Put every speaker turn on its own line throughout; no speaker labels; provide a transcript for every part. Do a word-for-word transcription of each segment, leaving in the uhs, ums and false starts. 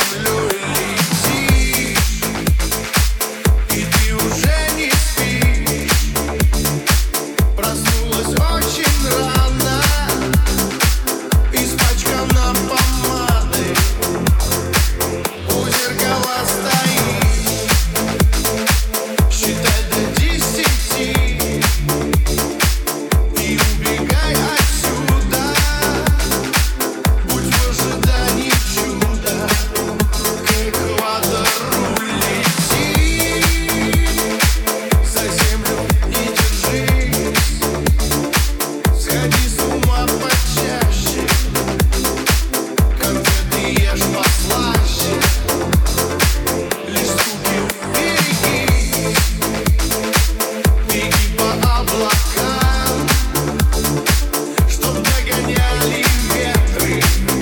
землю летишь, и ты уже не спишь. Проснулась очень рано, испачкана помадой, у зеркала стоишь, считай до десяти и убегай отсюда. Будь в ожидании чуда, к экватору лети, за землю не держись, сходи с ума почаще, конфеты ешь послаще, лишь ступи впереди, беги по облакам, чтоб догоняли ветры,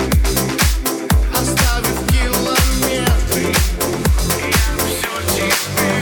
оставив километры. Я все тебе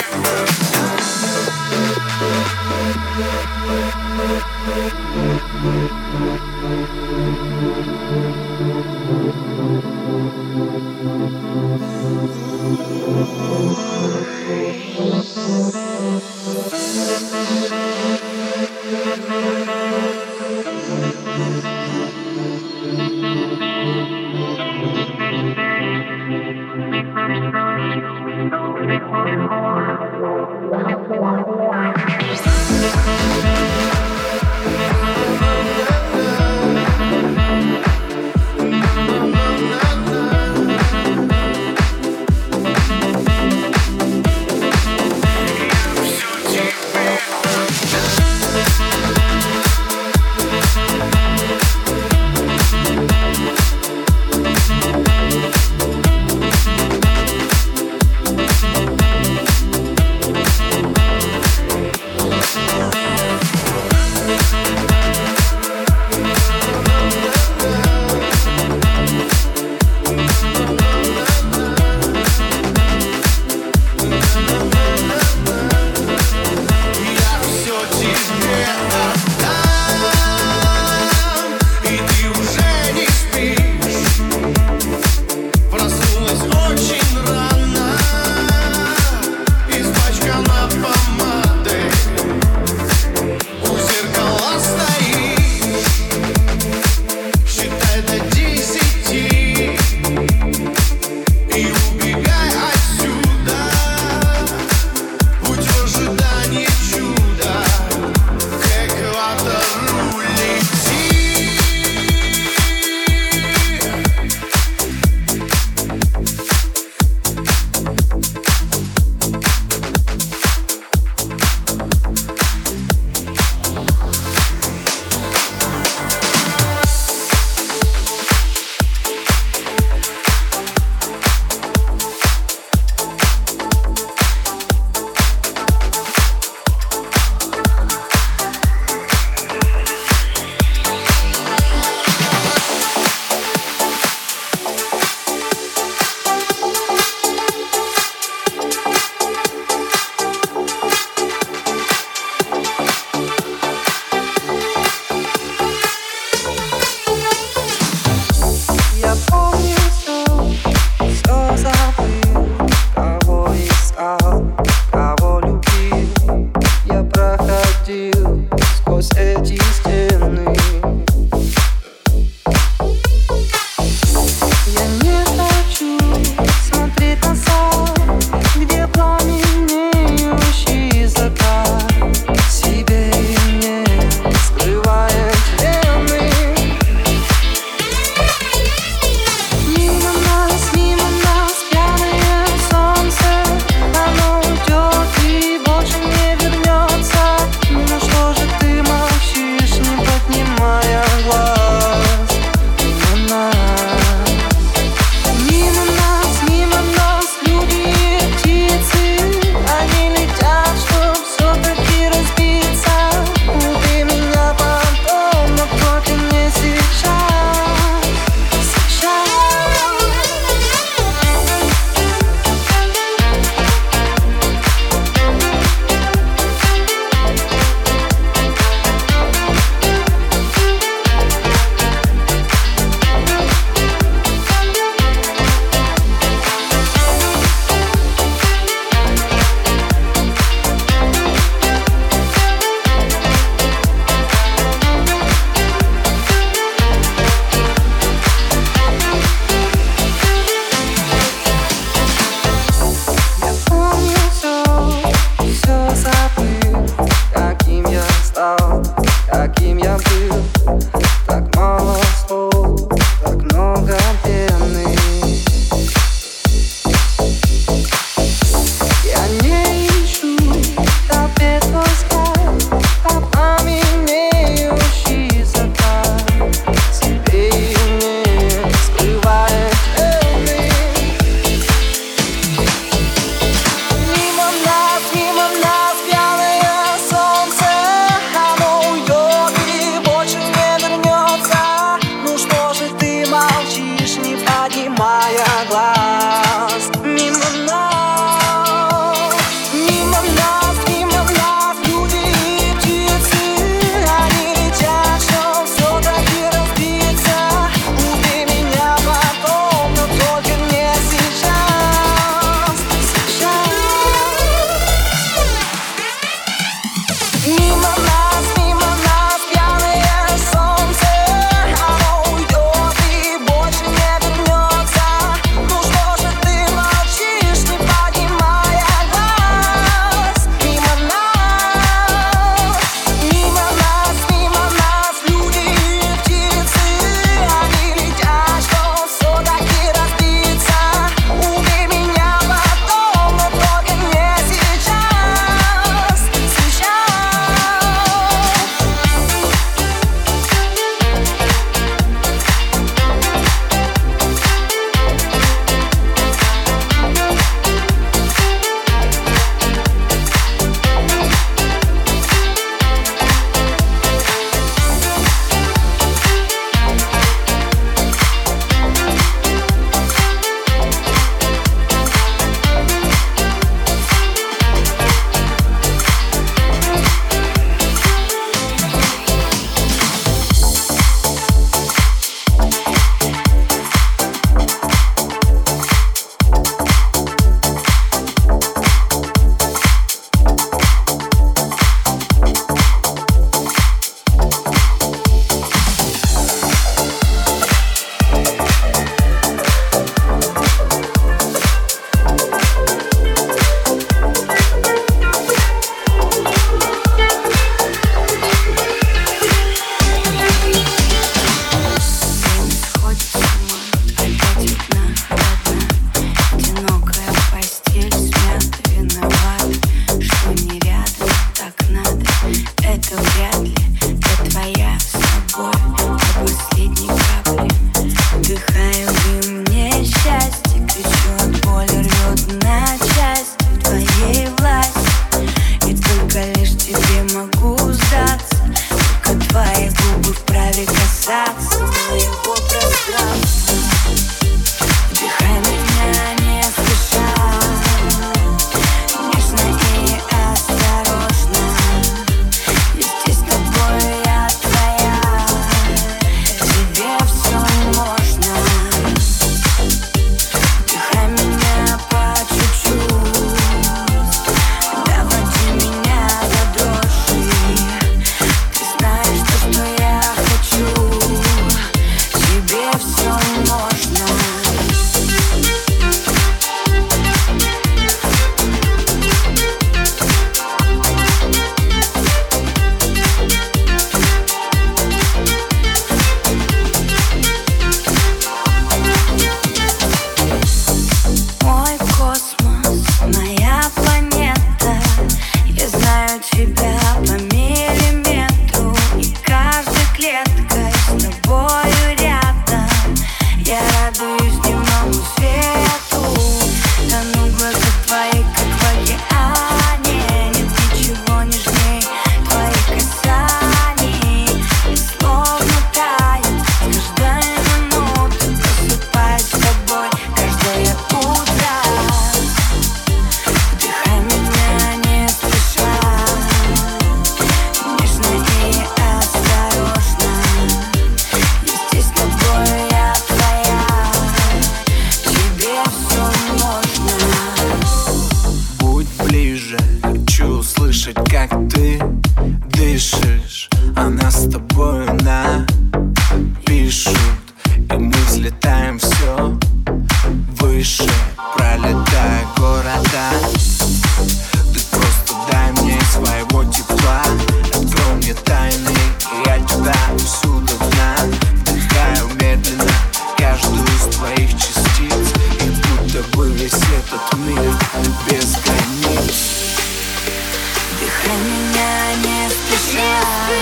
пролетая города. Ты просто дай мне своего тепла, открой мне тайны, и я тебя всюду знаю. Вдыхаю медленно каждую из твоих частиц, и будто бы весь этот мир без границ.
Дыхай меня не спеша,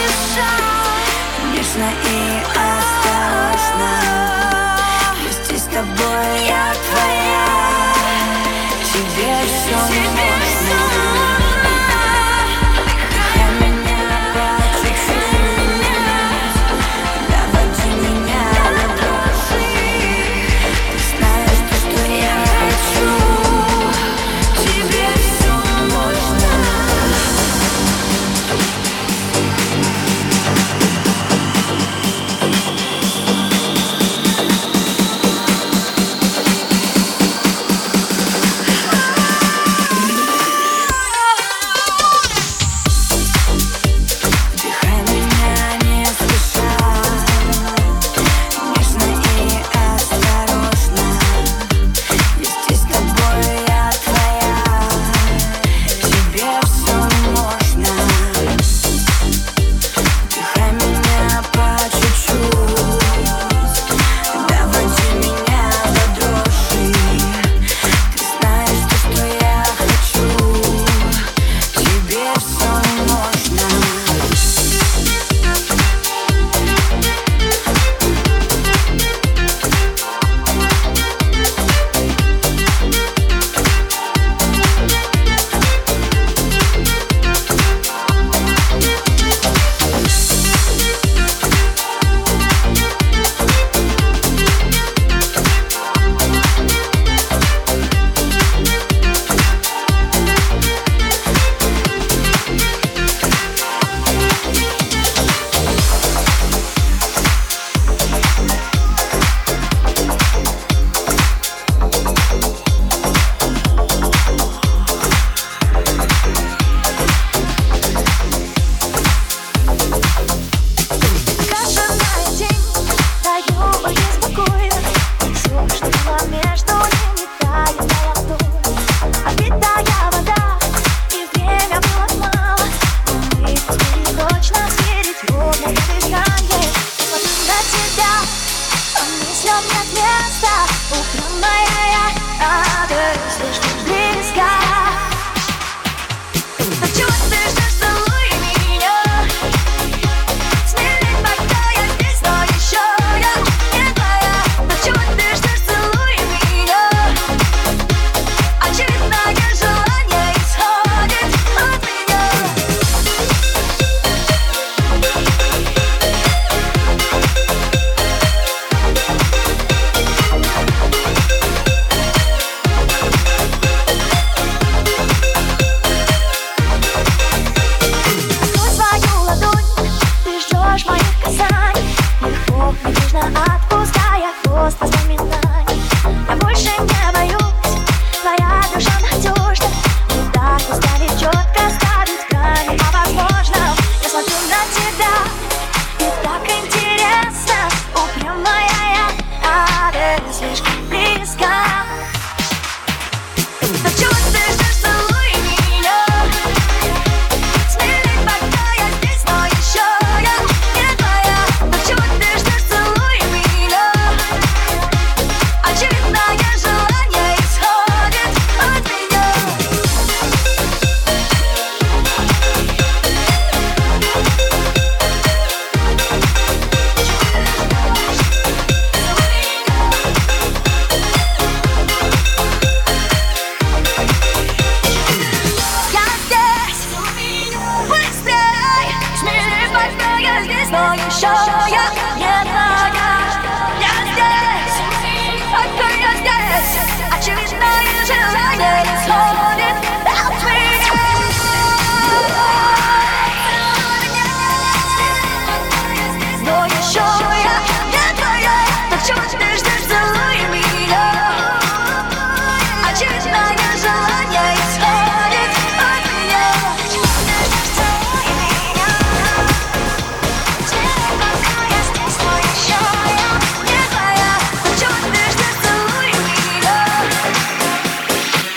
нежно и осторожно. Вместе с тобой я твоя, тебе все можно. Дыхай меня по чуть-чуть, доводи меня до дрожи. Ты знаешь то, что я хочу, тебе все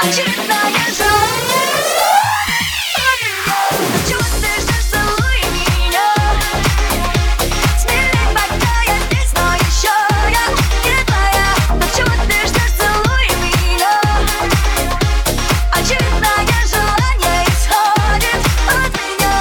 очередное желание. Чего ты ждешь, целуй меня. Смелей, пока я здесь, но еще я не твоя. Но чего ты ждешь, целуй меня. Очередное желание исходит от меня.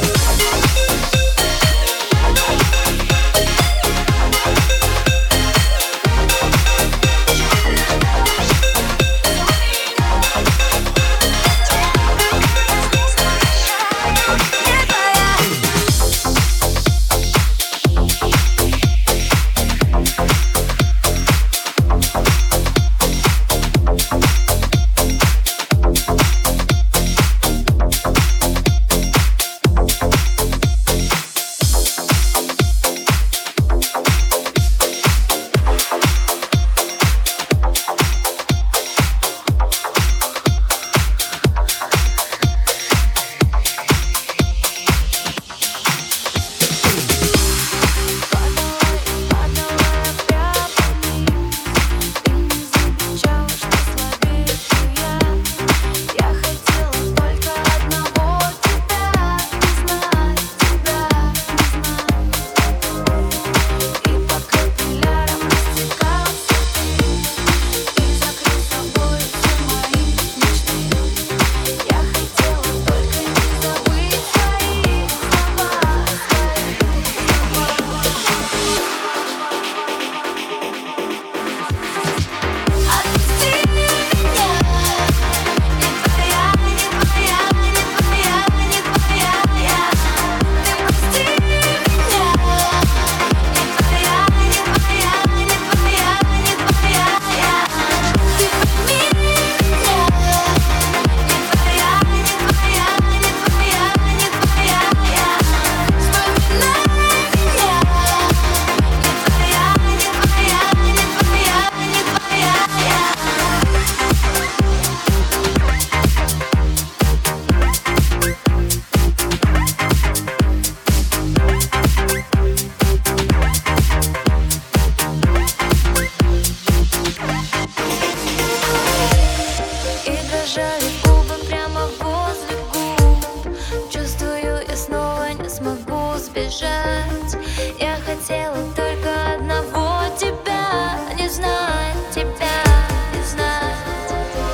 Я хотела только одного тебя, не знать тебя, не знать.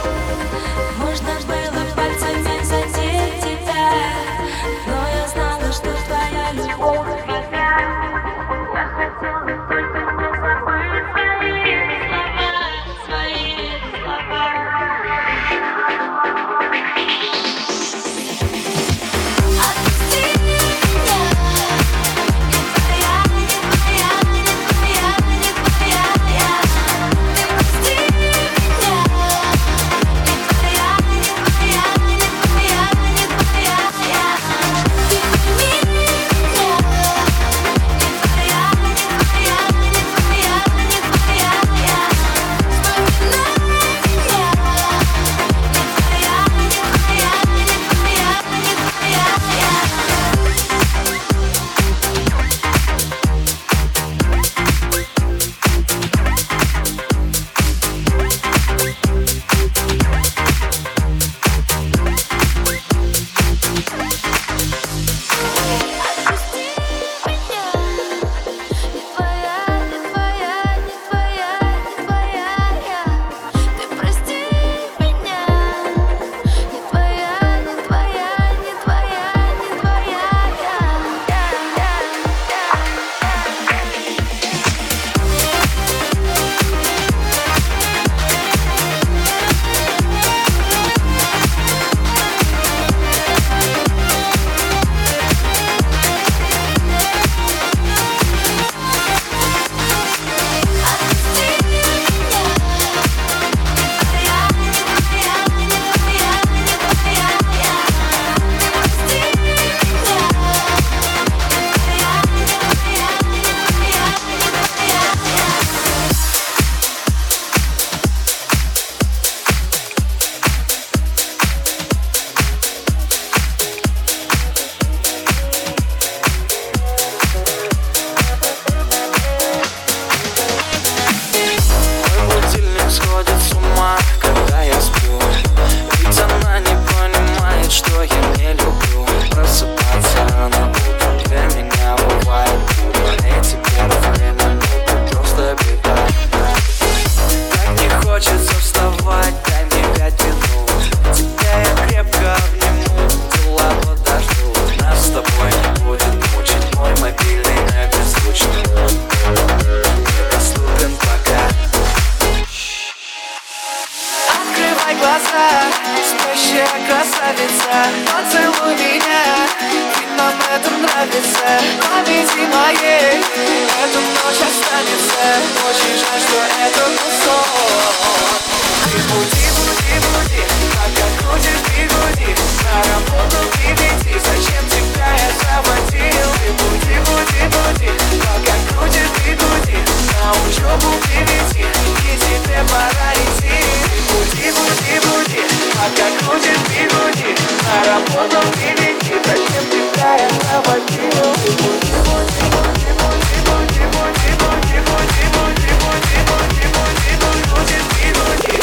Можно было пальцами задеть тебя, но я знала, что твоя любовь моя. Я хотела только не забыть свои слова, свои слова.
Открывай глаза, спящая красавица, поцелуй меня, ведь нам это нравится. Памяти моей эта ночь останется. Очень жаль, что это был сон. Ты буди, буди, буди, пока крутишь бигуди, на работу приведи, зачем тебя я заводил? Ты буди, буди, буди, пока крутишь бигуди, на учебу приведи, и тебе пора идти. Ты буди, буди, буди, пока крутишь бигуди, на работу приведи, зачем тебя я заводил? Ты буди, буди, буди, буди, буди, буди, буди, буди, буди, буди, буди, буди, буди, крутишь бигуди.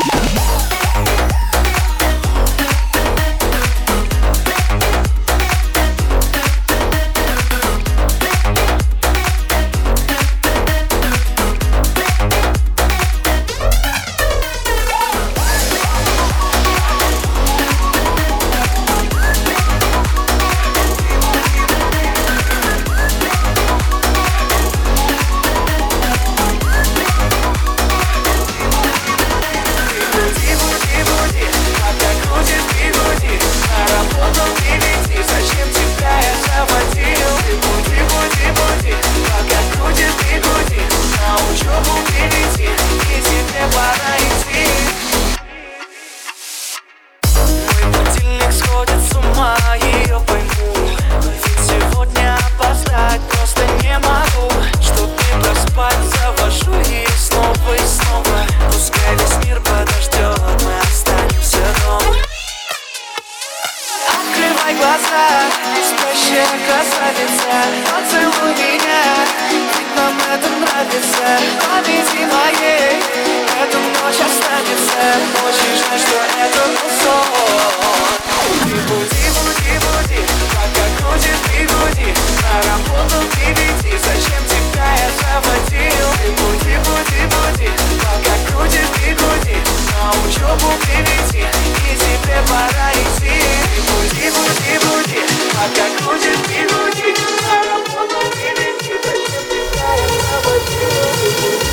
Спящая красавица, поцелуй меня, ведь нам это нравится. Памяти моей эта ночь останется. Очень жаль, что это был сон. Ты буди, буди, буди, пока крутишь бигуди, на работу приведи, зачем тебя я заводил? Ты буди, буди, буди, пока крутишь бигуди, на учебу приведи, и тебе пора идти. Ты буди, буди, буди, пока крутишь бигуди, на работу приведи, зачем тебя я заводил? Ты буди, буди,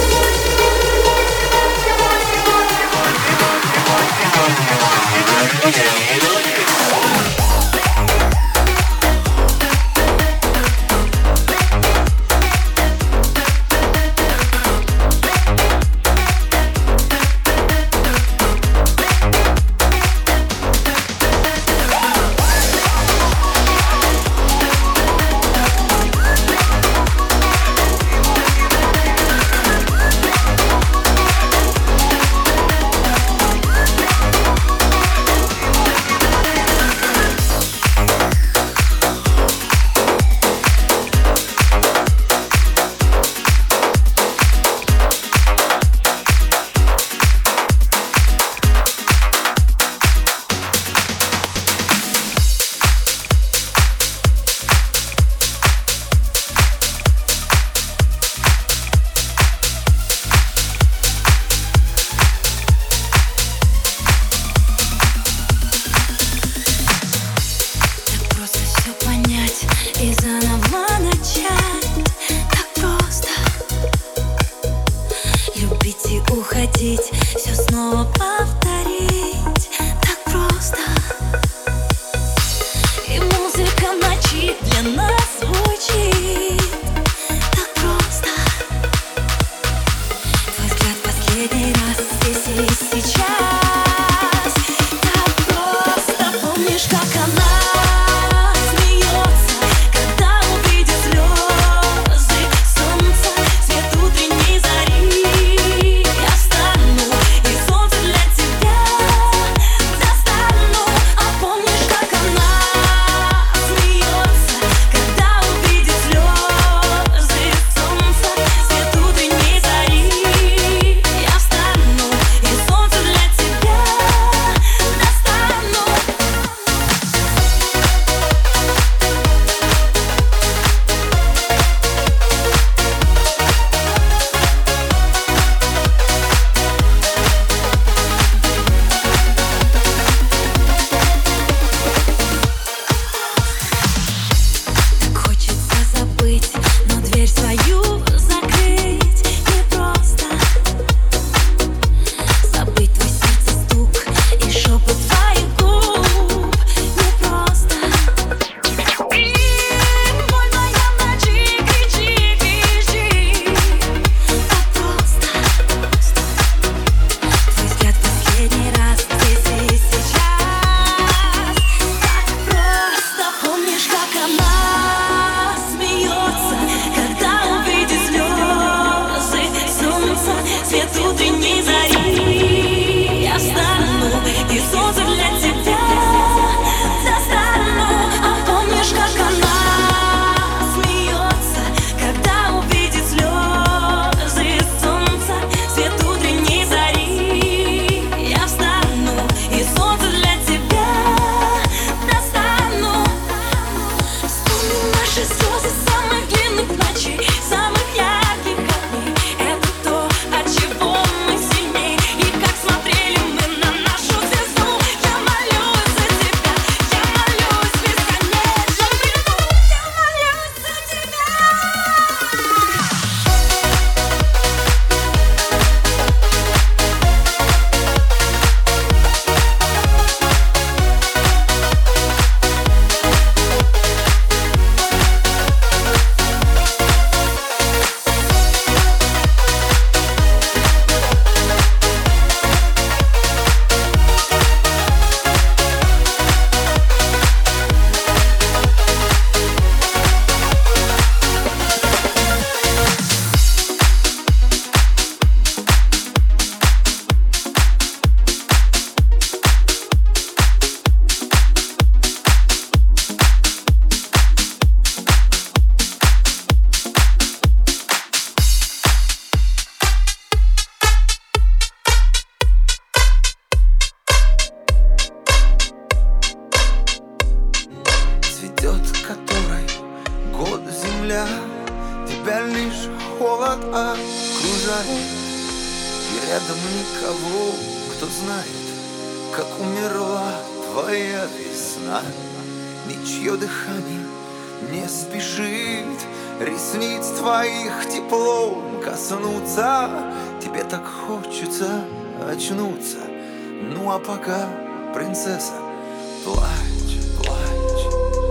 окружает, и рядом никого, кто знает, как умерла твоя весна. Ничье дыхание не спешит ресниц твоих теплом коснуться. Тебе так хочется очнуться. Ну а пока, принцесса, плачь, плачь,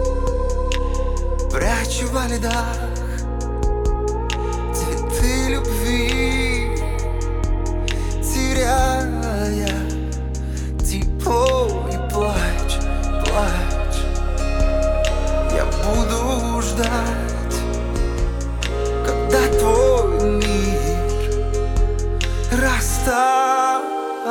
прячь во льдах цветы любви, теряя тепло, и плачь, плачь. Я буду ждать, когда твой мир растает.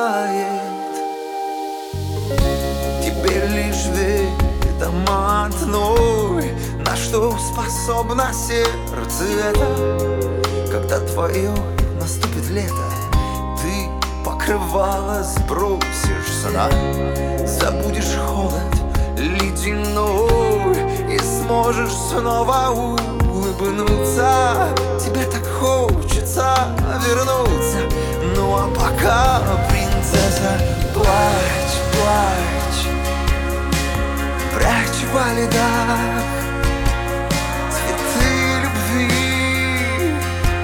Тебе лишь ведомо одной, на что способно сердце это. Когда твое наступит лето, ты покрывало сбросишь сна, забудешь холод ледяной и сможешь снова улыбнуться. Тебе так хочется вернуться. Ну а пока, принцесса, плачь, плачь, прячь во льдах цветы любви,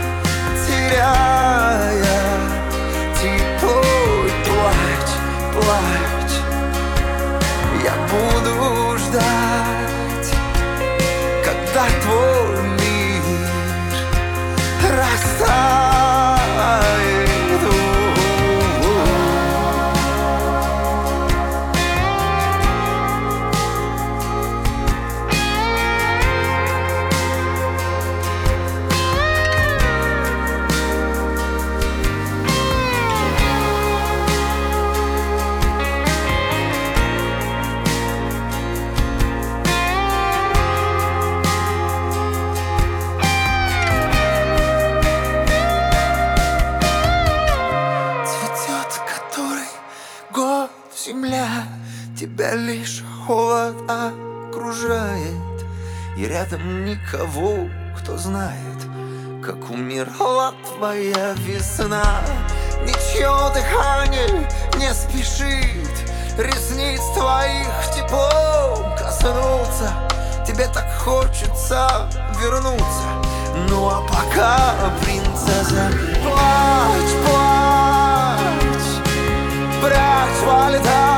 теряя тепло, и плачь, плачь. Я буду ждать, когда твой мир растает. Земля, тебя лишь холод окружает, и рядом никого, кто знает, как умерла твоя весна. Ничье дыхание не спешит ресниц твоих теплом коснуться. Тебе так хочется вернуться. Ну а пока, принцесса, плачь, плачь, прячь во льдах